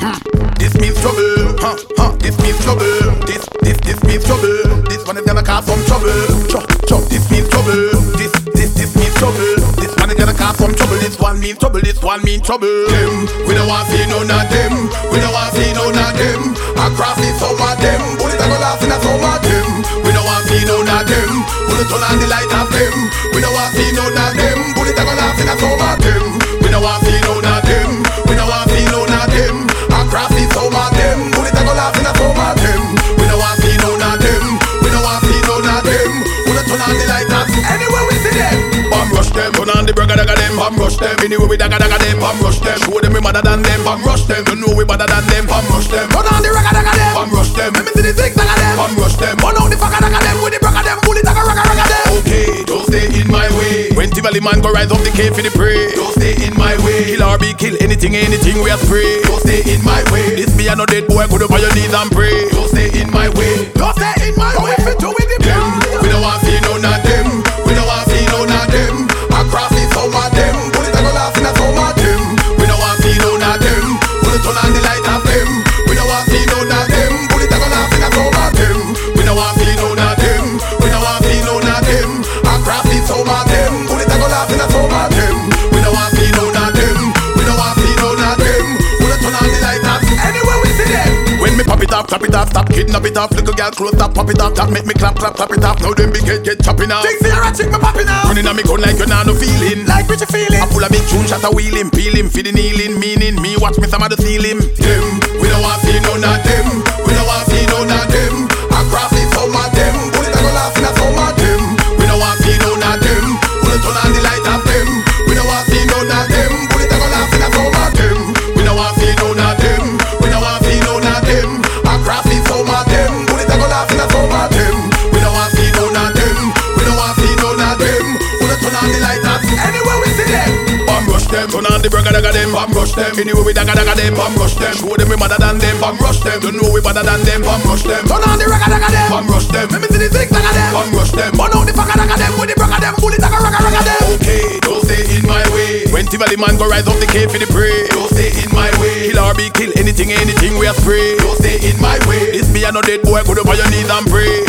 This means trouble, this means trouble. This means trouble. This one is gonna cause some trouble. This means trouble. This means trouble. This one is gonna cause some trouble. This one means trouble. This one means trouble. Them, we don't want to see none of them. We don't want to see none of them. Across it, some of them. Bullet a go laugh in a some of them. We don't want to see none of them. Bullet turn on the light of them. We don't want to see none of them. Bullet a go laugh in a some of them. We don't want to see none of them. We don't want to see none of them. Across it, some of them. Bullet a go laugh in a some of them. We don't want to see none of them. We don't want to see none of them. Bullet turn on the light of anywhere we see them. Bam rush them. Turn on the burger daga them. Bam rush them. Anyway we daga them. Bam rush them. Show them we better than them. Bam rush them. You know we better than them. Bam rush them. Turn on the burger daga them. Bam rush them. Let me see the zig daga them. Bam rush them. Burn out the fucker daga them. With the burger them. Bullet daga raga them. Okay, don't stay in my way. When Tivoli man go rise up the cave for the prey. Don't stay in my way. Kill or be kill anything we are spray. Don't stay in my way. This me a no dead boy. Go over your knees and pray. Don't stay in my way. Don't stay in my way. If you do with the them, we don't want to see none of them. We don't want to see none of them. Across it, some of them. Bullet a go laugh in a some of them. We don't want to see none of them. Bullet turn on the light of them. We don't want to see none of them. Bullet a go laugh in a some of them. We don't want to see none of them. We don't want to see none of them. Across it, some of them. Bullet a go laugh in a some of them. We don't want to see none of them. We don't want to see none of them. Bullet turn on the light of anywhere we see them. When me pop it off, clap it off, stop kidnap it off. Little girl close up, pop it off. That make me clap it off. Now them big head get chopping off. Chick Sierra, chick me popping off. Running on me gun like you nah no feeling. Like what you feeling? I pull a big tune, shot a wheel him, peel him, feed the kneeling, meaning me watch me some of the ceiling. Them, we don't want to see none of them. We don't want to see none of them. Across it, some of them. Bullet a go laugh in a some of them. We don't want to see none of them. Bullet turn on the light of them. We don't want to see none of them. Bullet a go laugh in a some of them. We don't want to see none of them. We don't want to see none of them. Across it, some of them. Bullet a go laugh in a some of them. We don't want to see none of them. We don't want to see none of them. Bullet turn on the light of anywhere we see them. Bam rush them. Turn on the burger daga them. Bam rush them. Anyway we daga them. Bam rush them. Show them we better than them. Bam rush them. You know we better than them. Bam rush them. Turn on the burger daga them. Bam rush them. Let me see the zig daga them. Bam rush them. Burn out the fucker daga them. With the burger them. Bullet daga raga them. Okay, don't stay in my way. When Tivoli man go rise up the cave for the prey. Don't stay in my way. Kill or be kill anything we are spray. Don't stay in my way. This me a no dead boy. Go over your knees and pray.